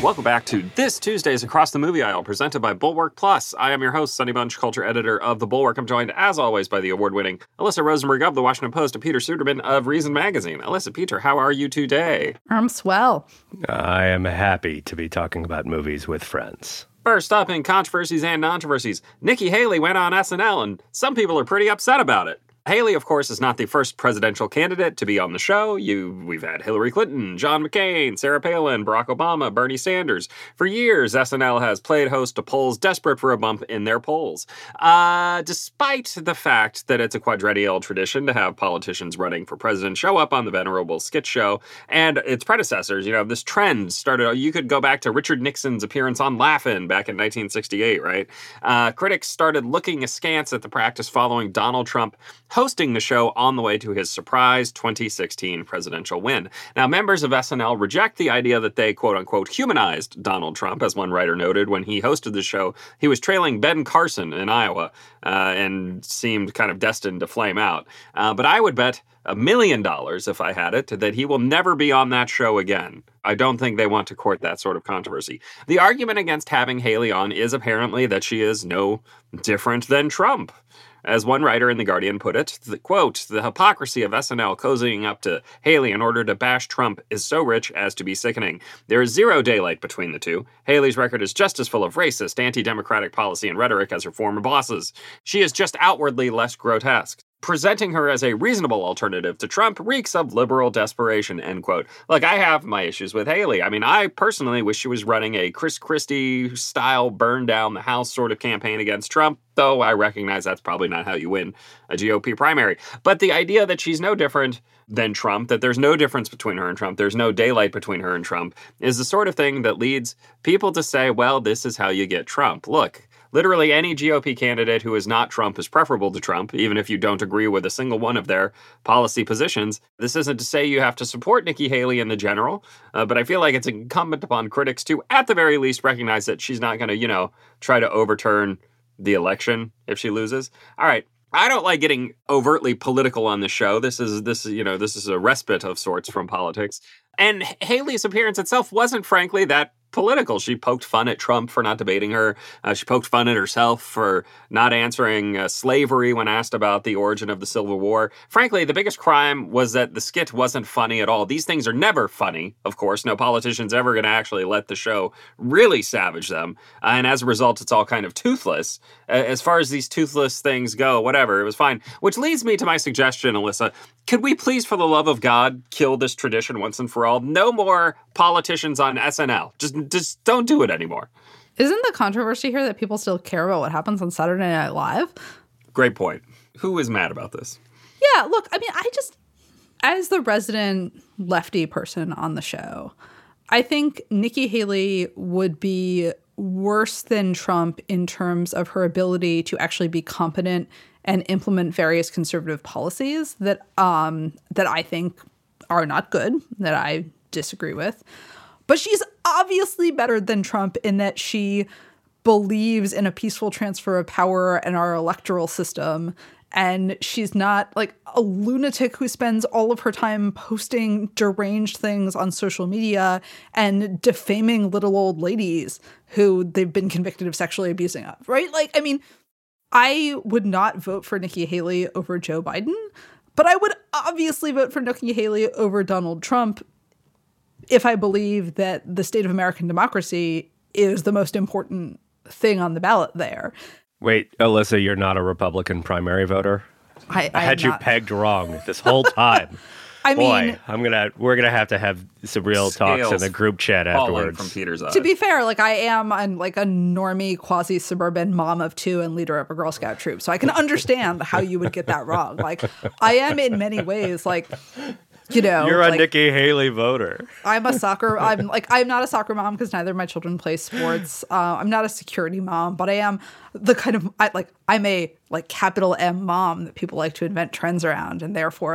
Welcome back to This Tuesday's Across the Movie Aisle, presented by Bulwark Plus. I am your host, Sonny Bunch, culture editor of The Bulwark. I'm joined, as always, by the award-winning Alyssa Rosenberg of The Washington Post and Peter Suderman of Reason Magazine. Alyssa, Peter, how are you today? I'm swell. I am happy to be talking about movies with friends. First up in controversies and controversies, Nikki Haley went on SNL, and some people are pretty upset about it. Haley, of course, is not the first presidential candidate to be on the show. We've had Hillary Clinton, John McCain, Sarah Palin, Barack Obama, Bernie Sanders. For years, SNL has played host to polls desperate for a bump in their polls. Despite the fact that it's a quadrennial tradition to have politicians running for president show up on the venerable skit show, and its predecessors, this trend started, you could go back to Richard Nixon's appearance on Laugh-In back in 1968, right? Critics started looking askance at the practice following Donald Trump hosting the show on the way to his surprise 2016 presidential win. Now, members of SNL reject the idea that they, quote-unquote, humanized Donald Trump. As one writer noted, when he hosted the show, he was trailing Ben Carson in Iowa and seemed kind of destined to flame out. But I would bet $1 million, if I had it, that he will never be on that show again. I don't think they want to court that sort of controversy. The argument against having Haley on is apparently that she is no different than Trump. As one writer in The Guardian put it, quote, "The hypocrisy of SNL cozying up to Haley in order to bash Trump is so rich as to be sickening. There is zero daylight between the two. Haley's record is just as full of racist, anti-democratic policy and rhetoric as her former bosses. She is just outwardly less grotesque. Presenting her as a reasonable alternative to Trump reeks of liberal desperation," end quote. Look, I have my issues with Haley. I mean, I personally wish she was running a Chris Christie-style burn down the house sort of campaign against Trump, though I recognize that's probably not how you win a GOP primary. But the idea that she's no different than Trump, that there's no difference between her and Trump, there's no daylight between her and Trump, is the sort of thing that leads people to say, well, this is how you get Trump. Look, literally any GOP candidate who is not Trump is preferable to Trump, even if you don't agree with a single one of their policy positions. This isn't to say you have to support Nikki Haley in the general, but I feel like it's incumbent upon critics to, at the very least, recognize that she's not going to, try to overturn the election if she loses. All right. I don't like getting overtly political on the show. This is a respite of sorts from politics. And Haley's appearance itself wasn't, frankly, that political. She poked fun at Trump for not debating her. She poked fun at herself for not answering slavery when asked about the origin of the Civil War. Frankly, the biggest crime was that the skit wasn't funny at all. These things are never funny, of course. No politician's ever going to actually let the show really savage them. And as a result, it's all kind of toothless. As far as these toothless things go, whatever, it was fine. Which leads me to my suggestion, Alyssa. Could we please, for the love of God, kill this tradition once and for all? No more politicians on SNL. Just don't do it anymore. Isn't the controversy here that people still care about what happens on Saturday Night Live? Great point. Who is mad about this? Yeah, look, I mean, as the resident lefty person on the show, I think Nikki Haley would be worse than Trump in terms of her ability to actually be competent and implement various conservative policies that I think are not good, that I disagree with. But she's obviously better than Trump in that she believes in a peaceful transfer of power and our electoral system. And she's not like a lunatic who spends all of her time posting deranged things on social media and defaming little old ladies who they've been convicted of sexually abusing of, right? Like, I mean, I would not vote for Nikki Haley over Joe Biden, but I would obviously vote for Nikki Haley over Donald Trump if I believe that the state of American democracy is the most important thing on the ballot there. Wait, Alyssa, you're not a Republican primary voter? I had you pegged wrong this whole time. I mean, we're gonna have to have some real talks in the group chat afterwards. From Peter's eyes. To be fair, like I am like a normie quasi-suburban mom of two and leader of a Girl Scout troop, so I can understand how you would get that wrong. Like I am in many ways like, you're a Nikki Haley voter. I'm not a soccer mom because neither of my children play sports. I'm not a security mom, but I am the kind of I'm a capital M mom that people like to invent trends around, and therefore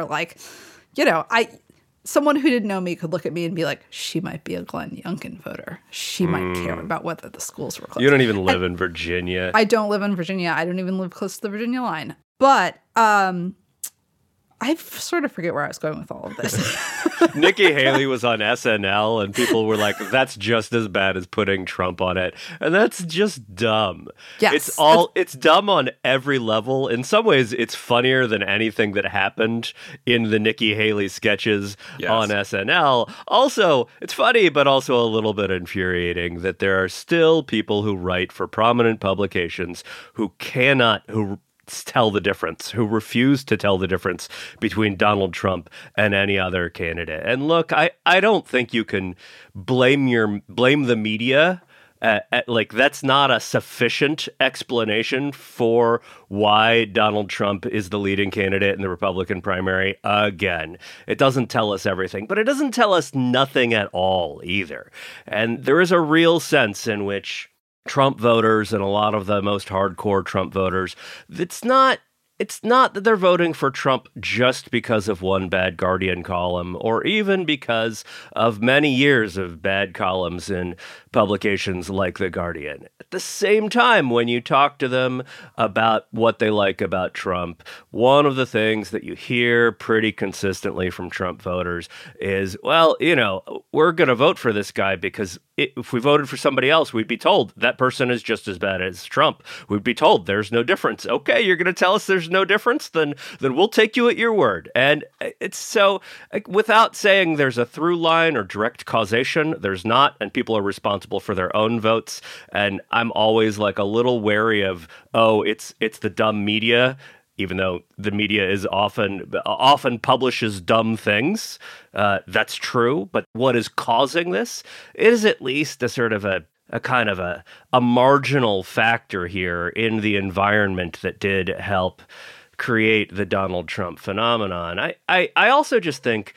someone who didn't know me could look at me and be like, she might be a Glenn Youngkin voter. She might care about whether the schools were closed. You don't even live in Virginia. I don't live in Virginia. I don't even live close to the Virginia line. But I sort of forget where I was going with all of this. Nikki Haley was on SNL and people were like, that's just as bad as putting Trump on it. And that's just dumb. Yes. It's dumb on every level. In some ways, it's funnier than anything that happened in the Nikki Haley sketches on SNL. Also, it's funny, but also a little bit infuriating that there are still people who write for prominent publications who tell the difference, who refuse to tell the difference between Donald Trump and any other candidate. And look, I don't think you can blame the media. Like, that's not a sufficient explanation for why Donald Trump is the leading candidate in the Republican primary again. It doesn't tell us everything, but it doesn't tell us nothing at all either. And there is a real sense in which Trump voters and a lot of the most hardcore Trump voters, it's not that they're voting for Trump just because of one bad Guardian column or even because of many years of bad columns in publications like The Guardian. At the same time, when you talk to them about what they like about Trump, one of the things that you hear pretty consistently from Trump voters is, well, we're going to vote for this guy because if we voted for somebody else, we'd be told that person is just as bad as Trump. We'd be told there's no difference. Okay, you're going to tell us there's no difference? Then we'll take you at your word. And it's so, without saying there's a through line or direct causation, there's not, and people are responsible for their own votes. And I'm always like a little wary of, it's the dumb media, even though the media is often publishes dumb things. That's true. But what is causing this? It is at least a sort of a kind of a marginal factor here in the environment that did help create the Donald Trump phenomenon. I also just think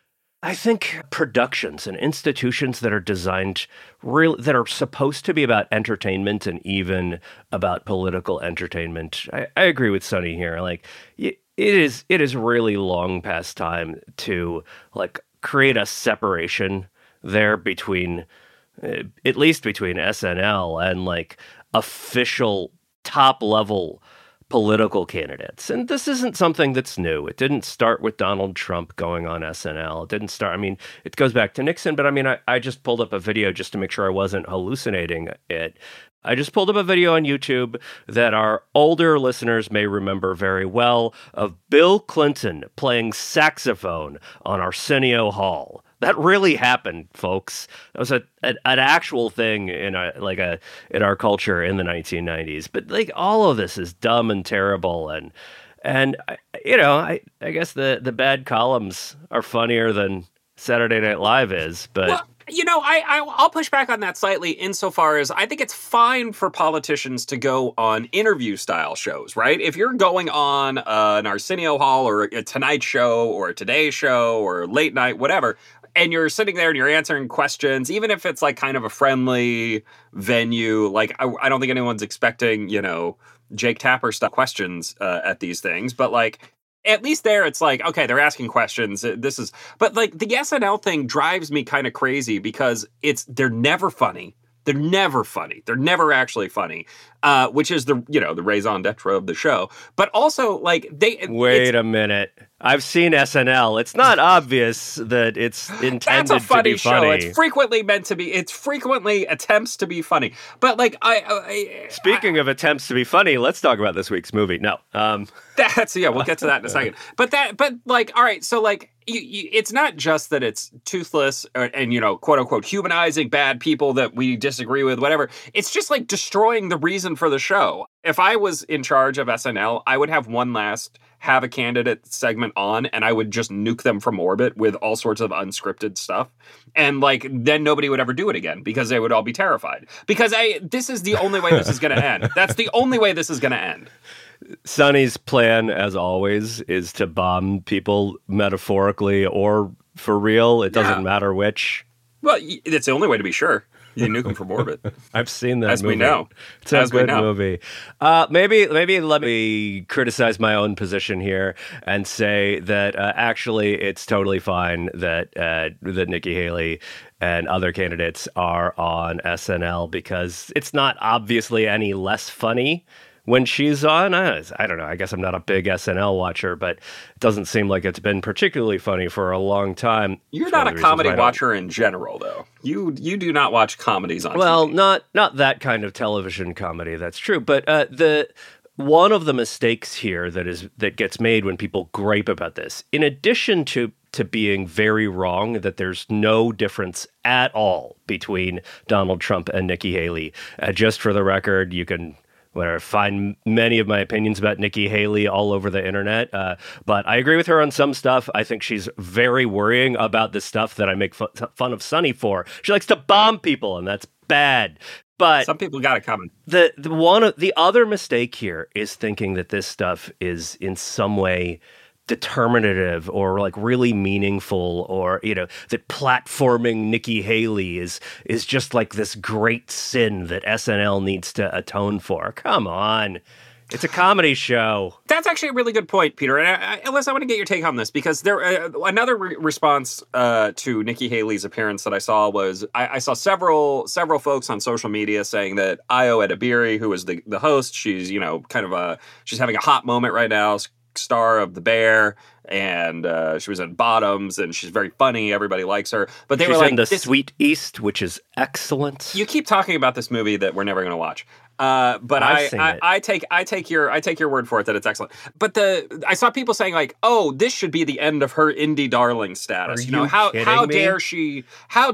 productions and institutions that are designed that are supposed to be about entertainment and even about political entertainment. I agree with Sonny here. Like, it is really long past time to create a separation there between, at least between SNL and official top level political candidates. And this isn't something that's new. It didn't start with Donald Trump going on SNL. It didn't start, it goes back to Nixon, but I just pulled up a video just to make sure I wasn't hallucinating it. I just pulled up a video on YouTube that our older listeners may remember very well of Bill Clinton playing saxophone on Arsenio Hall. That really happened, folks. That was an actual thing in our culture in the 1990s. But all of this is dumb and terrible, and I guess the bad columns are funnier than Saturday Night Live is. But well, I'll push back on that slightly insofar as I think it's fine for politicians to go on interview style shows, right? If you're going on an Arsenio Hall or a Tonight Show or a Today Show or Late Night, whatever, and you're sitting there and you're answering questions, even if it's kind of a friendly venue, I don't think anyone's expecting, Jake Tapper style questions at these things, but at least there it's okay, they're asking questions. But the SNL thing drives me kind of crazy because they're never funny. They're never funny. They're never actually funny, which is the raison d'etre of the show. But also, wait a minute. I've seen SNL. It's not obvious that it's intended That's a funny to be funny. Show. It's frequently meant to be. It's frequently attempts to be funny. But speaking of attempts to be funny, let's talk about this week's movie. No, we'll get to that in a second. But all right. So it's not just that it's toothless and quote unquote humanizing bad people that we disagree with, whatever. It's just destroying the reason for the show. If I was in charge of SNL, I would have one last have a candidate segment on, and I would just nuke them from orbit with all sorts of unscripted stuff. And then nobody would ever do it again because they would all be terrified. Because this is the only way this is going to end. That's the only way this is going to end. Sonny's plan, as always, is to bomb people metaphorically or for real. It doesn't matter which. Well, it's the only way to be sure. You nuke them from orbit. I've seen that as movie. We know. It's a good movie. Maybe let me criticize my own position here and say that actually it's totally fine that Nikki Haley and other candidates are on SNL because it's not obviously any less funny when she's on. I don't know. I guess I'm not a big SNL watcher, but it doesn't seem like it's been particularly funny for a long time. You're not a comedy watcher in general, though. You do not watch comedies on TV. Not that kind of television comedy. That's true. But one of the mistakes here that gets made when people gripe about this, in addition to being very wrong that there's no difference at all between Donald Trump and Nikki Haley. Just for the record, you can find many of my opinions about Nikki Haley all over the internet. But I agree with her on some stuff. I think she's very worrying about the stuff that I make fun of Sunny for. She likes to bomb people, and that's bad. But some people got it coming. The other mistake here is thinking that this stuff is in some way determinative or like really meaningful, or that platforming Nikki Haley is just like this great sin that SNL needs to atone for. Come on. It's a comedy show. That's actually a really good point, Peter. And Ellis, I want to get your take on this, because there another response to Nikki Haley's appearance that I saw was I saw several folks on social media saying that Ayo Edebiri, who is the host, she's she's having a hot moment right now, star of The Bear, and she was in Bottoms, and she's very funny. Everybody likes her. But she's in The Sweet East, which is excellent. You keep talking about this movie that we're never going to watch. But I take your word for it that it's excellent. But I saw people saying like, oh, this should be the end of her indie darling status. How dare she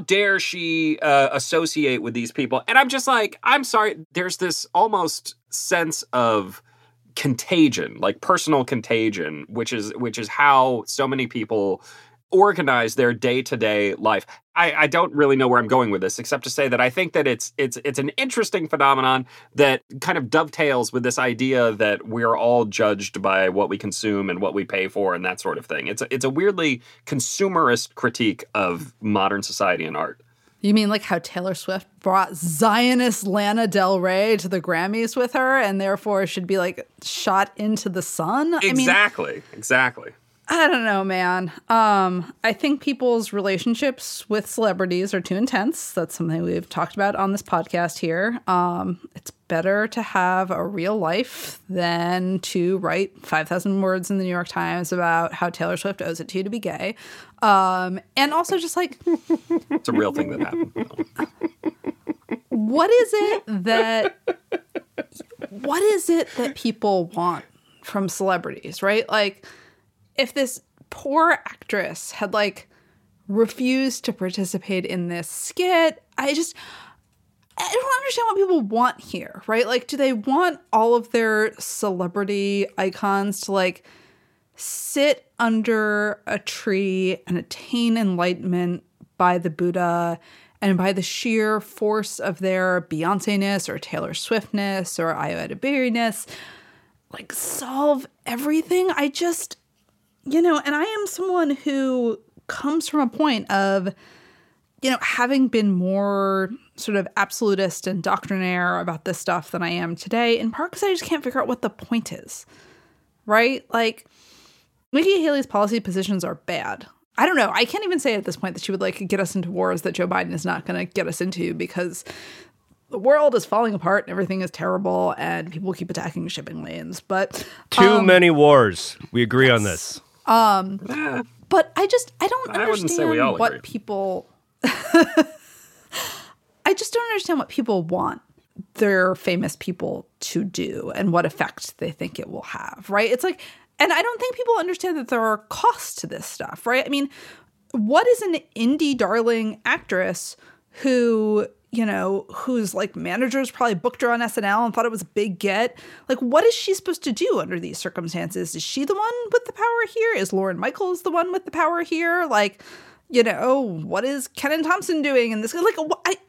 associate with these people? And I'm just like, I'm sorry. There's this almost sense of contagion, like personal contagion, which is how so many people organize their day-to-day life. I don't really know where I'm going with this, except to say that I think that it's an interesting phenomenon that kind of dovetails with this idea that we're all judged by what we consume and what we pay for and that sort of thing. It's a weirdly consumerist critique of modern society and art. You mean like how Taylor Swift brought Zionist Lana Del Rey to the Grammys with her and therefore should be like shot into the sun? Exactly. I don't know, man. I think people's relationships with celebrities are too intense. That's something we've talked about on this podcast here. It's better to have a real life than to write 5,000 words in the New York Times about how Taylor Swift owes it to you to be gay. And also just like... It's a real thing that happened. What is it that people want from celebrities, right? Like, if this poor actress had like refused to participate in this skit, I don't understand what people want here, right? Like, do they want all of their celebrity icons to like sit under a tree and attain enlightenment by the Buddha and by the sheer force of their Beyonce-ness or Taylor Swift-ness or Ayo Edebiri-ness, like solve everything? And I am someone who comes from a point of, having been more sort of absolutist and doctrinaire about this stuff than I am today, in part because I just can't figure out what the point is, right? Like, Nikki Haley's policy positions are bad. I don't know. I can't even say at this point that she would like get us into wars that Joe Biden is not going to get us into, because the world is falling apart and everything is terrible and people keep attacking shipping lanes. But too many wars. We agree on this. But I don't understand what people... I just don't understand what people want their famous people to do and what effect they think it will have, right? It's like, and I don't think people understand that there are costs to this stuff, right? I mean, what is an indie darling actress who... whose like managers probably booked her on SNL and thought it was a big get. Like, what is she supposed to do under these circumstances? Is she the one with the power here? Is Lorne Michaels the one with the power here? Like, what is Kenan Thompson doing in this? Like,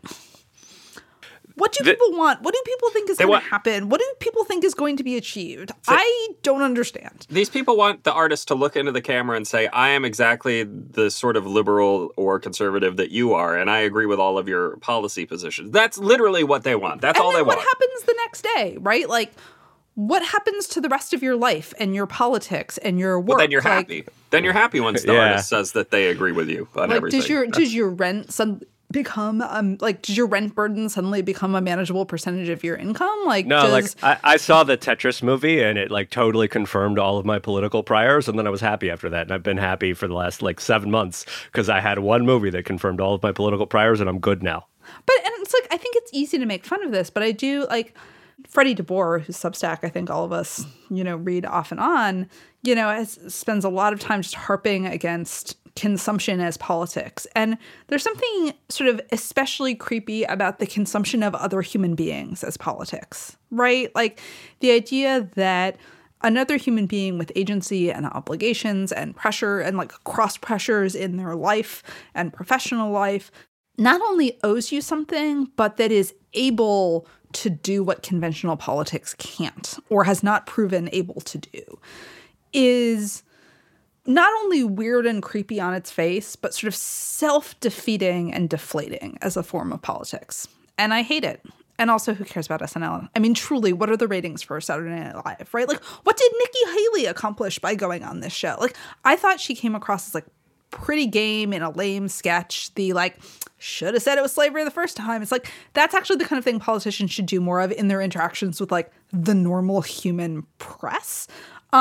what do people want? What do people think is going to happen? What do people think is going to be achieved? I don't understand. These people want the artist to look into the camera and say, I am exactly the sort of liberal or conservative that you are, and I agree with all of your policy positions. That's literally what they want. That's all they want. What happens the next day, right? Like, what happens to the rest of your life and your politics and your work? Well, then you're happy. Then you're happy once the artist says that they agree with you on everything. Does your rent become like, did your rent burden suddenly become a manageable percentage of your income? Like, no, like I saw the Tetris movie and it like totally confirmed all of my political priors, and then I was happy after that, and I've been happy for the last like 7 months because I had one movie that confirmed all of my political priors, and I'm good now. But and it's like, I think it's easy to make fun of this, but I do like Freddie DeBoer, whose Substack I think all of us read off and on, spends a lot of time just harping against consumption as politics. And there's something sort of especially creepy about the consumption of other human beings as politics, right? Like the idea that another human being with agency and obligations and pressure and like cross pressures in their life and professional life not only owes you something, but that is able to do what conventional politics can't or has not proven able to do, is not only weird and creepy on its face, but sort of self-defeating and deflating as a form of politics. And I hate it. And also, who cares about SNL? I mean, truly, what are the ratings for Saturday Night Live, right? Like, what did Nikki Haley accomplish by going on this show? Like, I thought she came across as, like, pretty game in a lame sketch. The, like, should have said it was slavery the first time. It's like, that's actually the kind of thing politicians should do more of in their interactions with, like, the normal human press.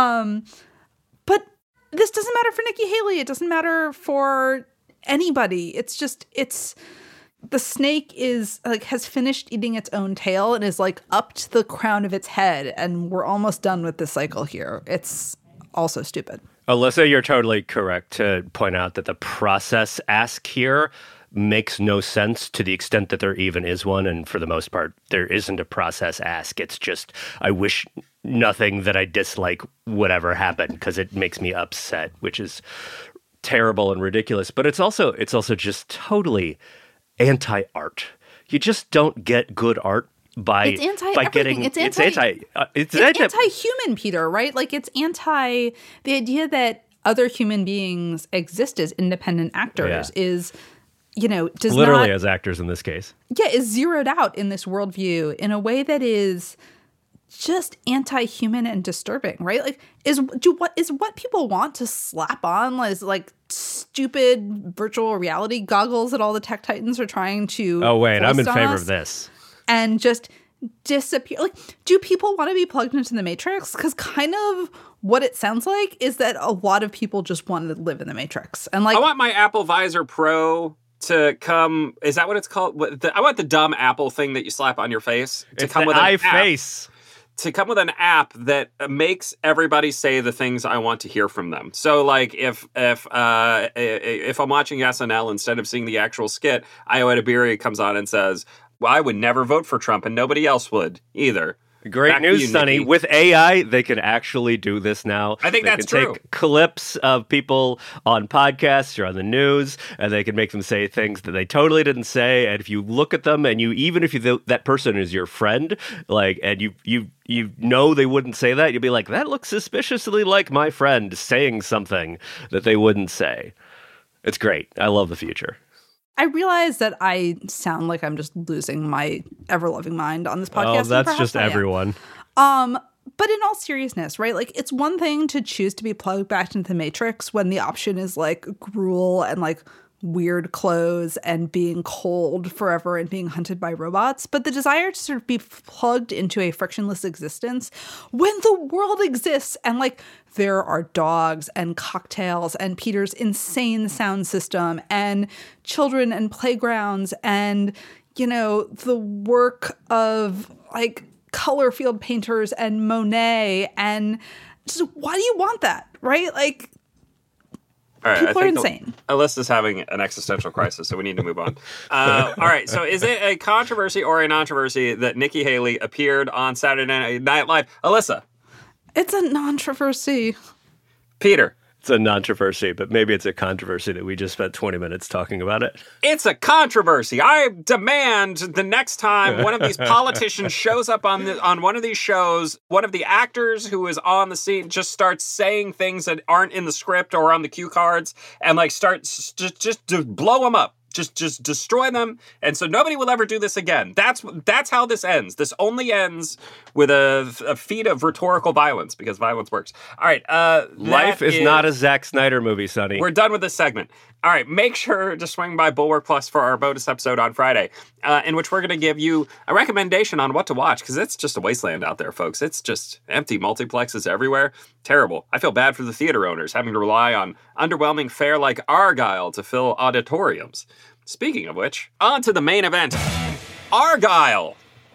But this doesn't matter for Nikki Haley. It doesn't matter for anybody. It's the snake is like has finished eating its own tail and is like up to the crown of its head, and we're almost done with this cycle here. It's also stupid. Alyssa, you're totally correct to point out that the process ask here makes no sense to the extent that there even is one. And for the most part, there isn't a process ask. It's just, I wish nothing that I dislike would ever happen because it makes me upset, which is terrible and ridiculous. But it's also just totally anti-art. You just don't get good art by getting it's anti-human, Peter, right? Like it's anti the idea that other human beings exist as independent actors is does literally not, as actors in this case. Yeah, is zeroed out in this worldview in a way that is just anti-human and disturbing, right? Like what people want to slap on is like stupid virtual reality goggles that all the tech titans are trying to I'm in favor of this. And just disappear. Like, do people want to be plugged into the Matrix? Because kind of what it sounds like is that a lot of people just want to live in the Matrix. And like, I want my Apple Visor Pro to come. Is that what it's called? I want the dumb Apple thing that you slap on your face to come with an app. To come with an app that makes everybody say the things I want to hear from them. So, like, if I'm watching SNL, instead of seeing the actual skit, Io Edebiri comes on and says, well, I would never vote for Trump, and nobody else would either. Great news, Sonny. With AI, they can actually do this now. I think that's true. They can take clips of people on podcasts or on the news, and they can make them say things that they totally didn't say. And if you look at them, and even if that person is your friend, like, and you know they wouldn't say that, you'll be like, that looks suspiciously like my friend saying something that they wouldn't say. It's great. I love the future. I realize that I sound like I'm just losing my ever-loving mind on this podcast. Oh, that's just everyone. But in all seriousness, right? Like, it's one thing to choose to be plugged back into the Matrix when the option is, like, gruel and, like, weird clothes and being cold forever and being hunted by robots. But the desire to sort of be plugged into a frictionless existence when the world exists and, like, there are dogs and cocktails and Peter's insane sound system and children and playgrounds and, the work of, like, color field painters and Monet, and just why do you want that, right? Like, all right, people are insane. Alyssa's having an existential crisis, so we need to move on. All right, so is it a controversy or a non-controversy that Nikki Haley appeared on Saturday Night Live? Alyssa? It's a non-controversy. Peter? It's a non-controversy, but maybe it's a controversy that we just spent 20 minutes talking about it. It's a controversy. I demand the next time one of these politicians shows up on one of these shows, one of the actors who is on the scene just starts saying things that aren't in the script or on the cue cards and like starts just to blow them up. Just destroy them, and so nobody will ever do this again. That's how this ends. This only ends with a feat of rhetorical violence, because violence works. All right. Life is not a Zack Snyder movie, Sonny. We're done with this segment. All right, make sure to swing by Bulwark Plus for our bonus episode on Friday, in which we're going to give you a recommendation on what to watch, because it's just a wasteland out there, folks. It's just empty multiplexes everywhere. Terrible. I feel bad for the theater owners having to rely on underwhelming fare like Argylle to fill auditoriums. Speaking of which, on to the main event. Argylle.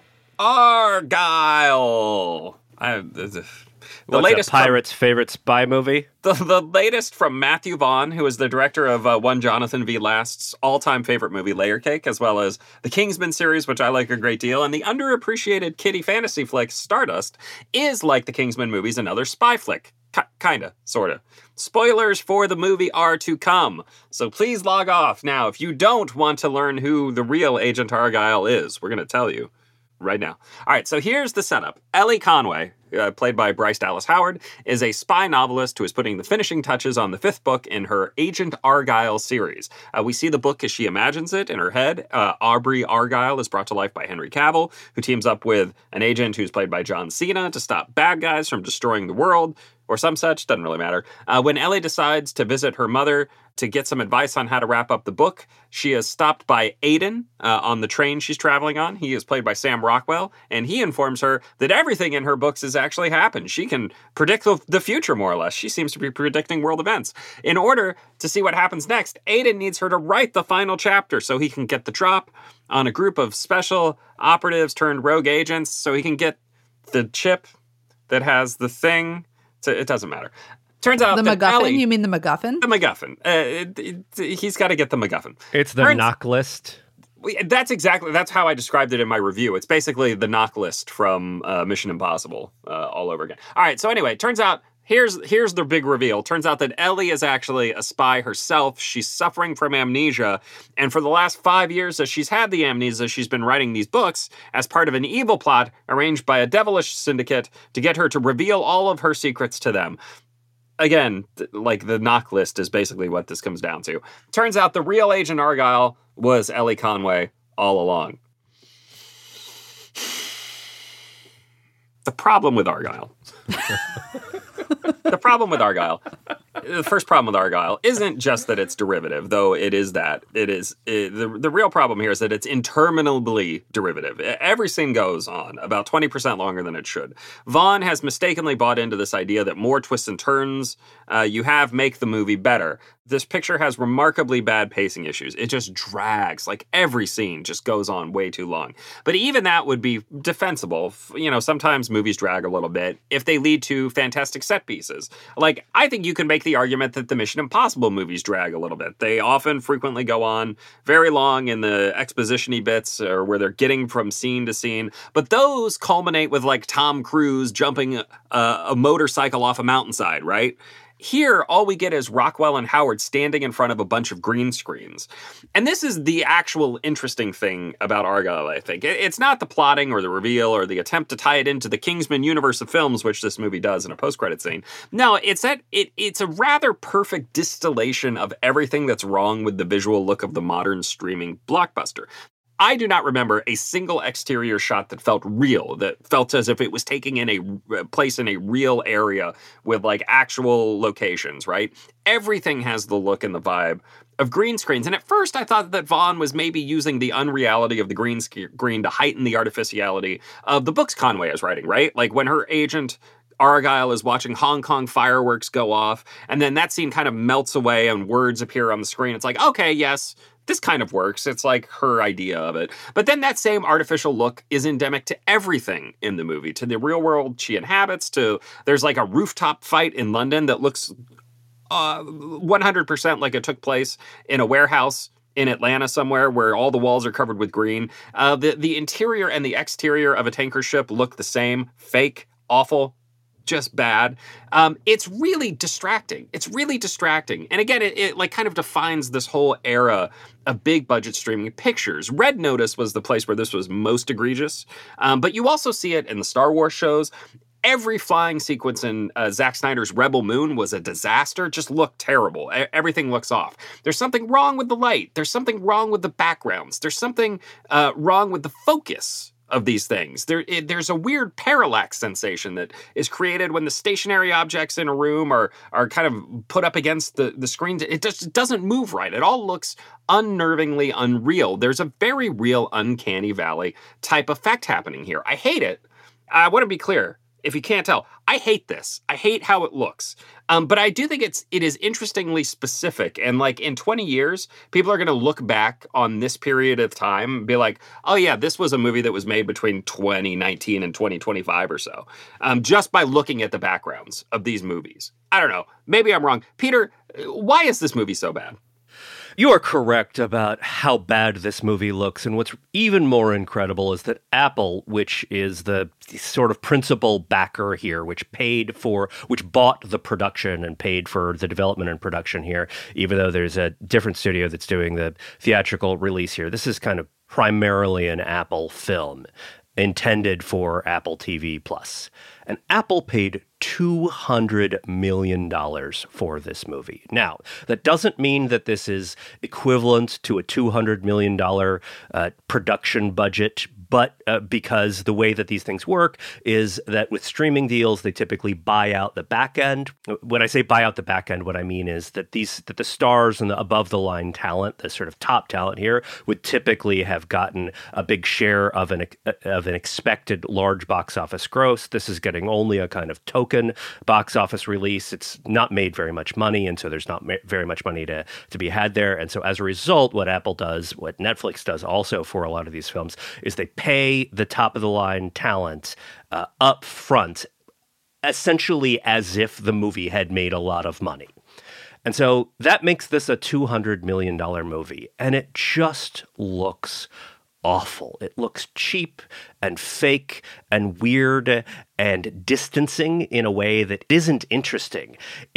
The latest pirate's favorite spy movie? The latest from Matthew Vaughn, who is the director of one Jonathan V. Last's all-time favorite movie, Layer Cake, as well as the Kingsman series, which I like a great deal, and the underappreciated kiddie fantasy flick Stardust is, like the Kingsman movies, another spy flick. Kinda, sorta. Spoilers for the movie are to come, so please log off now if you don't want to learn who the real Agent Argylle is. We're going to tell you right now. All right, so here's the setup. Ellie Conway, played by Bryce Dallas Howard, is a spy novelist who is putting the finishing touches on the 5th book in her Agent Argylle series. We see the book as she imagines it in her head. Aubrey Argylle is brought to life by Henry Cavill, who teams up with an agent who's played by John Cena to stop bad guys from destroying the world, or some such, doesn't really matter. When Ellie decides to visit her mother to get some advice on how to wrap up the book, she is stopped by Aiden on the train she's traveling on. He is played by Sam Rockwell, and he informs her that everything in her books has actually happened. She can predict the future, more or less. She seems to be predicting world events. In order to see what happens next, Aiden needs her to write the final chapter so he can get the drop on a group of special operatives turned rogue agents, so he can get the chip that has the thing. It doesn't matter. Turns out the MacGuffin. Ellie, you mean the MacGuffin? The MacGuffin. He's got to get the MacGuffin. It's the knock list. That's how I described it in my review. It's basically the knock list from Mission Impossible all over again. All right. So anyway, turns out here's the big reveal. Turns out that Ellie is actually a spy herself. She's suffering from amnesia, and for the last 5 years, as she's had the amnesia, she's been writing these books as part of an evil plot arranged by a devilish syndicate to get her to reveal all of her secrets to them. Again, like the knock list is basically what this comes down to. Turns out the real Agent Argylle was Ellie Conway all along. The problem with Argylle. The first problem with Argylle isn't just that it's derivative, though it is that. The real problem here is that it's interminably derivative. Every scene goes on about 20% longer than it should. Vaughn has mistakenly bought into this idea that more twists and turns you have make the movie better. This picture has remarkably bad pacing issues. It just drags. Like, every scene just goes on way too long. But even that would be defensible. You know, sometimes movies drag a little bit if they lead to fantastic set pieces. Like, I think you can make the argument that the Mission Impossible movies drag a little bit. They frequently go on very long in the exposition-y bits, or where they're getting from scene to scene. But those culminate with, like, Tom Cruise jumping a motorcycle off a mountainside, right? Here, all we get is Rockwell and Howard standing in front of a bunch of green screens. And this is the actual interesting thing about Argylle, I think. It's not the plotting or the reveal or the attempt to tie it into the Kingsman universe of films, which this movie does in a post-credit scene. No, it's that it's a rather perfect distillation of everything that's wrong with the visual look of the modern streaming blockbuster. I do not remember a single exterior shot that felt real, that felt as if it was taking in a place in a real area with, like, actual locations, right? Everything has the look and the vibe of green screens. And at first I thought that Vaughn was maybe using the unreality of the green screen to heighten the artificiality of the books Conway is writing, right? Like when her agent Argylle is watching Hong Kong fireworks go off, and then that scene kind of melts away and words appear on the screen. It's like, okay, yes, this kind of works. It's like her idea of it. But then that same artificial look is endemic to everything in the movie, to the real world she inhabits, to there's like a rooftop fight in London that looks 100% like it took place in a warehouse in Atlanta somewhere where all the walls are covered with green. The interior and the exterior of a tanker ship look the same. Fake, awful, just bad. It's really distracting. And again, it like kind of defines this whole era of big budget streaming pictures. Red Notice was the place where this was most egregious. But you also see it in the Star Wars shows. Every flying sequence in Zack Snyder's Rebel Moon was a disaster, just looked terrible. Everything looks off. There's something wrong with the light. There's something wrong with the backgrounds. There's something wrong with the focus of these things. There's a weird parallax sensation that is created when the stationary objects in a room are kind of put up against the screen. It just doesn't move right. It all looks unnervingly unreal. There's a very real uncanny valley type effect happening here. I hate it. I want to be clear. If you can't tell, I hate this. I hate how it looks. But I do think it is interestingly specific. And like in 20 years, people are going to look back on this period of time and be like, oh yeah, this was a movie that was made between 2019 and 2025 or so. Just by looking at the backgrounds of these movies. I don't know. Maybe I'm wrong. Peter, why is this movie so bad? You are correct about how bad this movie looks, and what's even more incredible is that Apple, which is the sort of principal backer here, which bought the production and paid for the development and production here, even though there's a different studio that's doing the theatrical release here. This is kind of primarily an Apple film intended for Apple TV Plus. And Apple paid $200 million for this movie. Now, that doesn't mean that this is equivalent to a $200 million production budget, but because the way that these things work is that with streaming deals, they typically buy out the back end. When I say buy out the back end, what I mean is that the stars and the above the line talent, the sort of top talent here, would typically have gotten a big share of an expected large box office gross. This is getting only a kind of token box office release. It's not made very much money, and so there's not very much money to be had there. And so as a result, what Apple does, what Netflix does also for a lot of these films, is they pay the top-of-the-line talent up front, essentially as if the movie had made a lot of money. And so that makes this a $200 million movie, and it just looks awful. It looks cheap and fake and weird and distancing in a way that isn't interesting.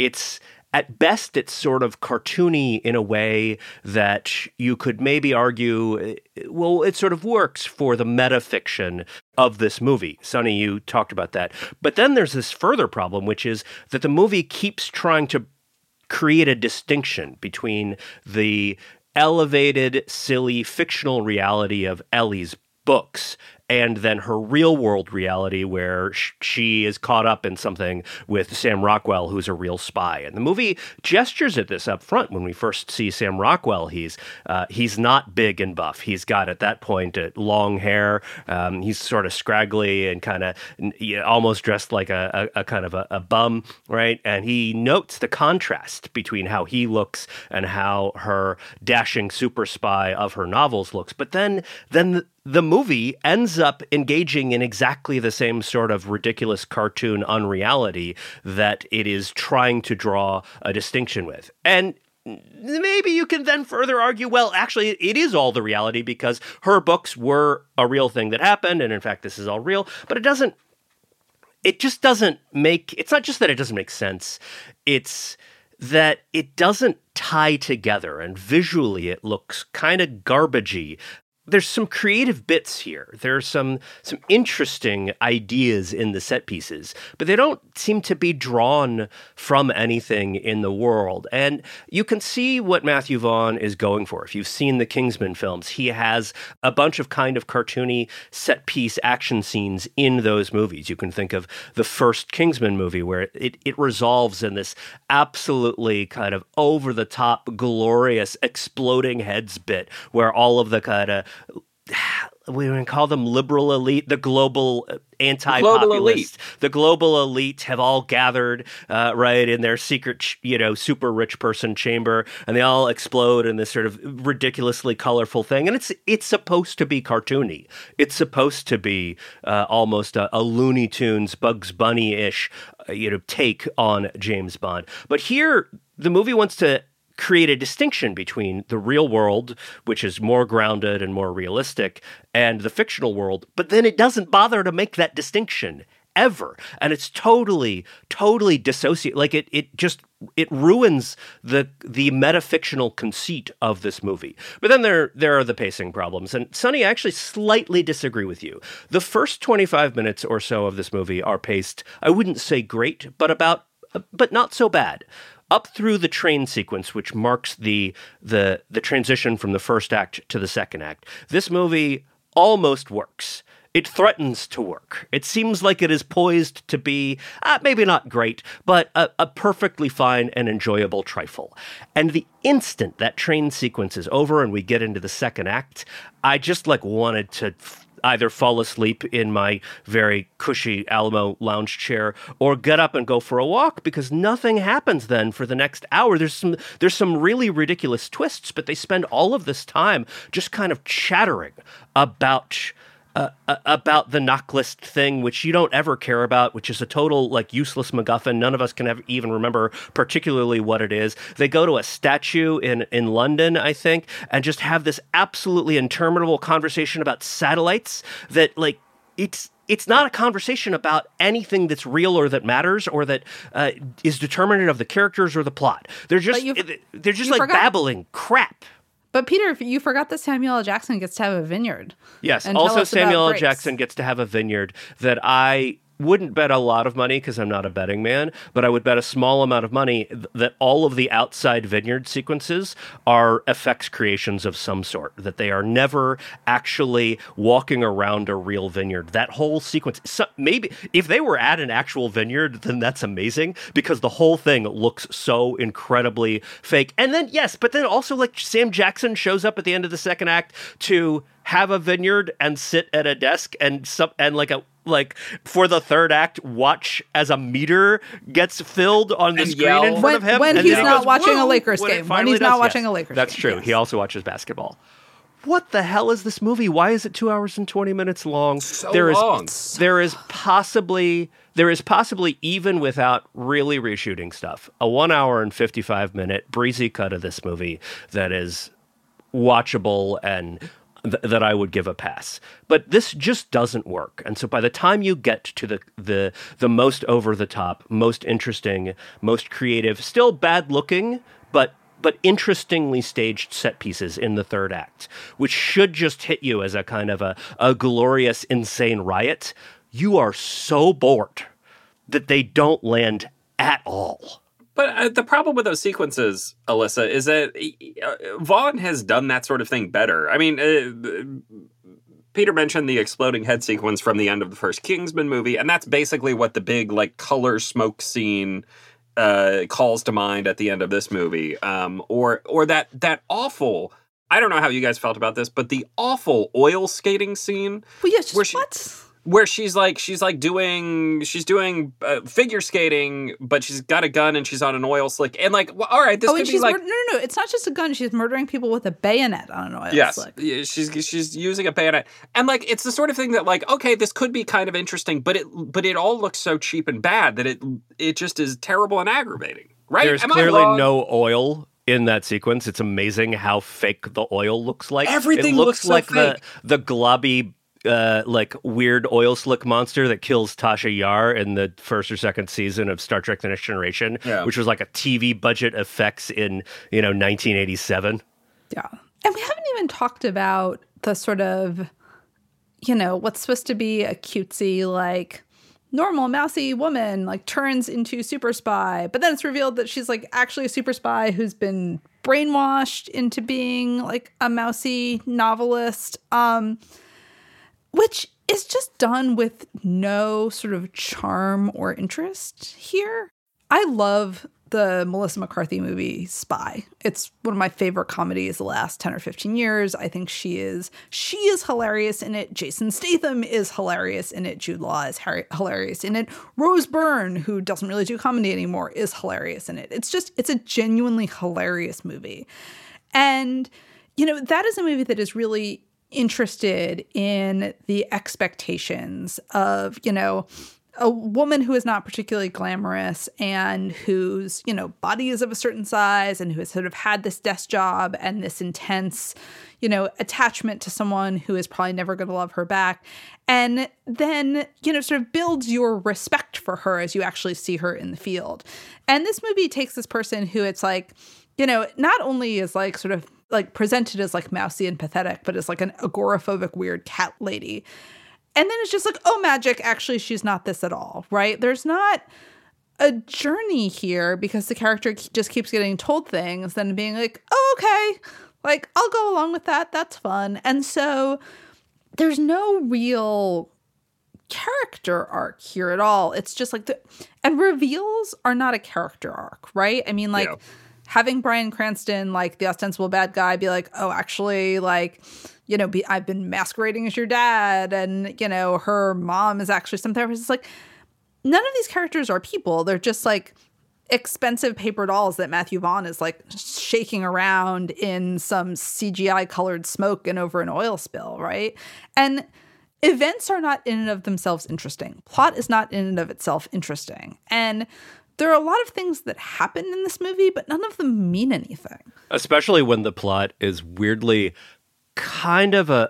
At best, it's sort of cartoony in a way that you could maybe argue, well, it sort of works for the metafiction of this movie. Sonny, you talked about that. But then there's this further problem, which is that the movie keeps trying to create a distinction between the elevated, silly, fictional reality of Ellie's books and then her real-world reality where she is caught up in something with Sam Rockwell, who's a real spy. And the movie gestures at this up front. When we first see Sam Rockwell, he's not big and buff. He's got, at that point, long hair. He's sort of scraggly and kind of almost dressed like a kind of a bum, right? And he notes the contrast between how he looks and how her dashing super spy of her novels looks. But then the movie ends up engaging in exactly the same sort of ridiculous cartoon unreality that it is trying to draw a distinction with. And maybe you can then further argue, well, actually, it is all the reality because her books were a real thing that happened, and in fact, this is all real. But it's not just that it doesn't make sense, it's that it doesn't tie together, and visually it looks kind of garbagey. There's some creative bits here. There's some interesting ideas in the set pieces, but they don't seem to be drawn from anything in the world. And you can see what Matthew Vaughn is going for. If you've seen the Kingsman films, he has a bunch of kind of cartoony set piece action scenes in those movies. You can think of the first Kingsman movie where it resolves in this absolutely kind of over-the-top, glorious, exploding heads bit where all of the kind of we would call them liberal elite, the global anti-populist, the global elite have all gathered, right, in their secret, super rich person chamber, and they all explode in this sort of ridiculously colorful thing. And it's supposed to be cartoony. It's supposed to be almost a Looney Tunes, Bugs Bunny-ish, take on James Bond. But here, the movie wants to create a distinction between the real world, which is more grounded and more realistic, and the fictional world, but then it doesn't bother to make that distinction ever. And it's totally dissociated. Like it ruins the metafictional conceit of this movie. But then there are the pacing problems. And Sonny, I actually slightly disagree with you. The first 25 minutes or so of this movie are paced, I wouldn't say great, but not so bad. Up through the train sequence, which marks the transition from the first act to the second act, this movie almost works. It threatens to work. It seems like it is poised to be, maybe not great, but a perfectly fine and enjoyable trifle. And the instant that train sequence is over and we get into the second act, I just wanted to either fall asleep in my very cushy Alamo lounge chair or get up and go for a walk, because nothing happens then for the next hour. There's some really ridiculous twists, but they spend all of this time just kind of chattering about the knocklist thing, which you don't ever care about, which is a total useless MacGuffin. None of us can even remember particularly what it is. They go to a statue in London, I think, and just have this absolutely interminable conversation about satellites that it's not a conversation about anything that's real or that matters or that is determinant of the characters or the plot. They're just babbling crap. But Peter, you forgot that Samuel L. Jackson gets to have a vineyard. Yes, also Samuel L. Jackson gets to have a vineyard that I wouldn't bet a lot of money, because I'm not a betting man, but I would bet a small amount of money that all of the outside vineyard sequences are effects creations of some sort, that they are never actually walking around a real vineyard. That whole sequence, maybe if they were at an actual vineyard, then that's amazing, because the whole thing looks so incredibly fake. And then, but then also Sam Jackson shows up at the end of the second act to have a vineyard and sit at a desk and for the third act, watch as a meter gets filled on the screen in front of him. When he's not watching a Lakers game. When he's not watching a Lakers game. That's true. Yes. He also watches basketball. What the hell is this movie? Why is it 2 hours and 20 minutes long? Long. There is possibly, even without really reshooting stuff, a 1 hour and 55 minute breezy cut of this movie that is watchable and that I would give a pass. But this just doesn't work. And so by the time you get to the most over-the-top, most interesting, most creative, still bad-looking, but interestingly staged set pieces in the third act, which should just hit you as a kind of a glorious, insane riot, you are so bored that they don't land at all. But the problem with those sequences, Alyssa, is that Vaughn has done that sort of thing better. I mean, Peter mentioned the exploding head sequence from the end of the first Kingsman movie, and that's basically what the big color smoke scene calls to mind at the end of this movie. Or that awful, I don't know how you guys felt about this, but the awful oil skating scene. Well, yes, what? Where she's doing figure skating, but she's got a gun and she's on an oil slick, and all right, this could be no, it's not just a gun. She's murdering people with a bayonet on an oil slick. Yes, she's using a bayonet, and it's the sort of thing that okay, this could be kind of interesting, but it all looks so cheap and bad that it just is terrible and aggravating. Right? There's clearly no oil in that sequence. It's amazing how fake the oil looks like. Everything looks so fake. The globby weird oil slick monster that kills Tasha Yar in the first or second season of Star Trek The Next Generation, which was a TV budget effects in 1987. Yeah. And we haven't even talked about the sort of, what's supposed to be a cutesy, normal mousy woman, turns into super spy. But then it's revealed that she's actually a super spy who's been brainwashed into being a mousy novelist. Which is just done with no sort of charm or interest here. I love the Melissa McCarthy movie Spy. It's one of my favorite comedies the last 10 or 15 years. I think she is hilarious in it. Jason Statham is hilarious in it. Jude Law is hilarious in it. Rose Byrne, who doesn't really do comedy anymore, is hilarious in it. It's a genuinely hilarious movie. And, that is a movie that is really interested in the expectations of, a woman who is not particularly glamorous and whose, body is of a certain size and who has sort of had this desk job and this intense, attachment to someone who is probably never going to love her back. And then, sort of builds your respect for her as you actually see her in the field. And this movie takes this person who it's like, not only is like sort of like presented as like mousy and pathetic, but as like an agoraphobic, weird cat lady. And then it's just like, oh, magic, actually, she's not this at all, right? There's not a journey here because the character just keeps getting told things and being like, oh, okay, like, I'll go along with that. That's fun. And so there's no real character arc here at all. It's just like and reveals are not a character arc, right? I mean, like, having Bryan Cranston, like the ostensible bad guy, be like, oh, actually, like, I've been masquerading as your dad, and, her mom is actually some therapist. It's like, none of these characters are people. They're just like expensive paper dolls that Matthew Vaughn is like shaking around in some CGI colored smoke and over an oil spill, right? And events are not in and of themselves interesting. Plot is not in and of itself interesting. And there are a lot of things that happen in this movie, but none of them mean anything. Especially when the plot is weirdly kind of a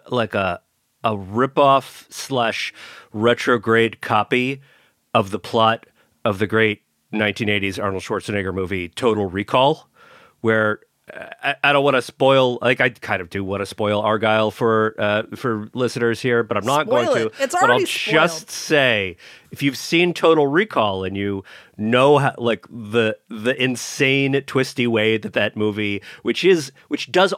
ripoff / retrograde copy of the plot of the great 1980s Arnold Schwarzenegger movie Total Recall, where I don't want to spoil, like, I kind of do want to spoil Argyle for listeners here, but I'm not going to. It's but already I'll spoiled. Just say, if you've seen Total Recall and you know how, like, the insane twisty way that movie, which does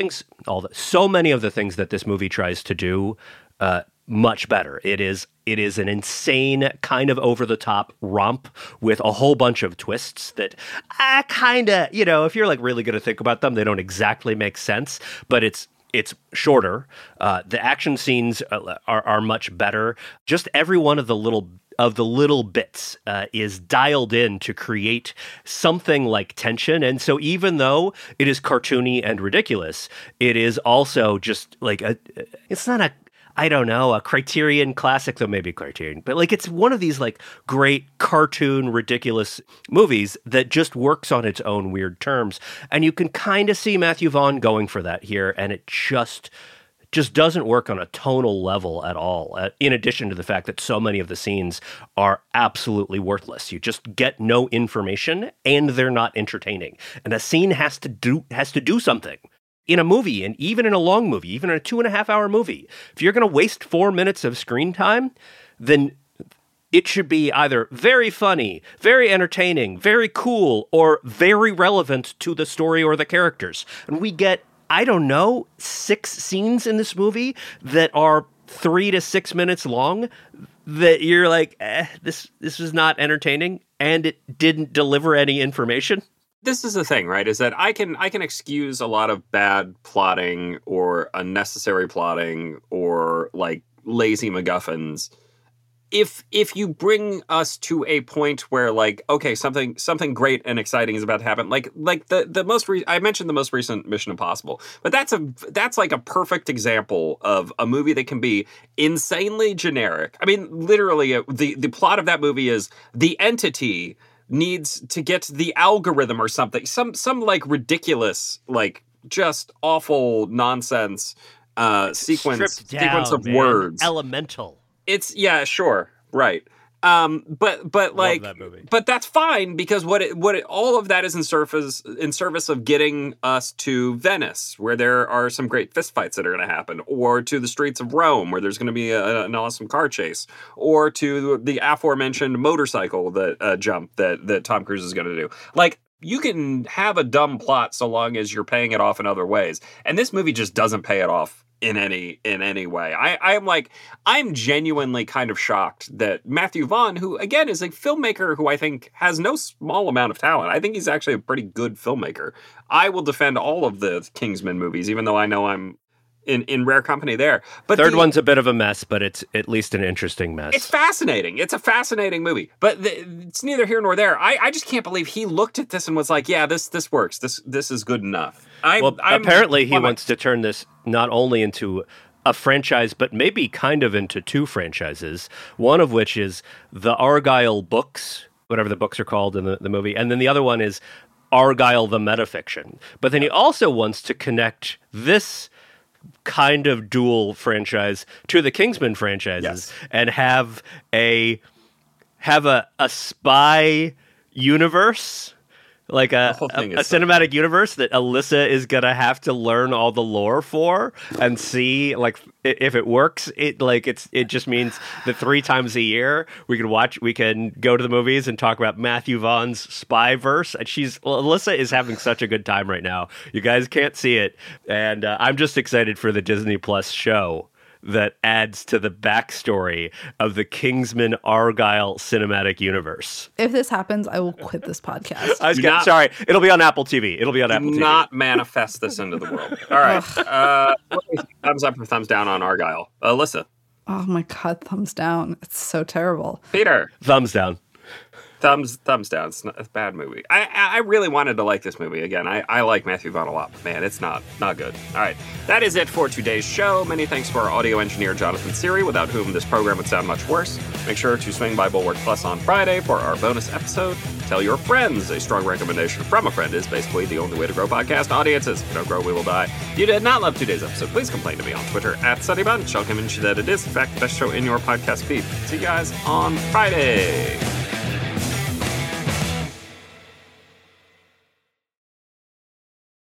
so many of the things that this movie tries to do, much better. It is an insane kind of over-the-top romp with a whole bunch of twists that kind of, if you're like really going to think about them, they don't exactly make sense, but it's shorter. The action scenes are much better. Just every one of the little bits is dialed in to create something like tension. And so even though it is cartoony and ridiculous, it is also just like it's not a Criterion classic, though maybe Criterion, but like it's one of these like great cartoon, ridiculous movies that just works on its own weird terms. And you can kind of see Matthew Vaughn going for that here, and it just doesn't work on a tonal level at all, in addition to the fact that so many of the scenes are absolutely worthless. You just get no information, and they're not entertaining. And a scene has to do something. In a movie, and even in a long movie, even in a 2.5-hour movie, if you're going to waste 4 minutes of screen time, then it should be either very funny, very entertaining, very cool, or very relevant to the story or the characters. And we get, 6 scenes in this movie that are 3 to 6 minutes long that you're like, this is not entertaining, and it didn't deliver any information. This is the thing, right? Is that I can excuse a lot of bad plotting or unnecessary plotting or like lazy MacGuffins if you bring us to a point where like, okay, something great and exciting is about to happen. Like I mentioned the most recent Mission Impossible, but that's like a perfect example of a movie that can be insanely generic. I mean, literally, the plot of that movie is the entity needs to get the algorithm or something, some like ridiculous, like just awful nonsense sequence of words. Elemental. It's sure, right. But like, but that's fine because all of that is in service of getting us to Venice, where there are some great fistfights that are going to happen, or to the streets of Rome, where there's going to be an awesome car chase, or to the aforementioned motorcycle jump that Tom Cruise is going to do. Like, you can have a dumb plot so long as you're paying it off in other ways, and this movie just doesn't pay it off in any way. I'm genuinely kind of shocked that Matthew Vaughn, who again is a filmmaker who I think has no small amount of talent. I think he's actually a pretty good filmmaker. I will defend all of the Kingsman movies, even though I know I'm in rare company there. But third one's a bit of a mess, but it's at least an interesting mess. It's fascinating. It's a fascinating movie, but it's neither here nor there. I just can't believe he looked at this and was like, yeah, this works. This is good enough. Apparently he wants to turn this not only into a franchise, but maybe kind of into two franchises, one of which is the Argyle books, whatever the books are called in the movie, and then the other one is Argyle the metafiction. But then he also wants to connect this kind of dual franchise to the Kingsman franchises and have a spy universe, like a cinematic universe that Alyssa is gonna have to learn all the lore for and see like if it works. It just means that 3 times a year we can go to the movies and talk about Matthew Vaughn's spy verse. And Alyssa is having such a good time right now. You guys can't see it, and I'm just excited for the Disney Plus show that adds to the backstory of the Kingsman Argyle cinematic universe. If this happens, I will quit this podcast. Sorry, it'll be on Apple TV. Not manifest this into the world. All right. Thumbs up or thumbs down on Argyle? Alyssa? Oh my God, thumbs down. It's so terrible. Peter? Thumbs down. Thumbs down. It's a bad movie. I really wanted to like this movie. Again, I like Matthew Vaughn a lot, but man, it's not good. All right, that is it for today's show. Many thanks to our audio engineer, Jonathan Siri, without whom this program would sound much worse. Make sure to swing by Bulwark Plus on Friday for our bonus episode. Tell your friends. A strong recommendation from a friend is basically the only way to grow podcast audiences. If you don't grow, we will die. If you did not love today's episode, please complain to me on Twitter @SunnyBunch. I'll convince you that it is, in fact, the best show in your podcast feed. See you guys on Friday.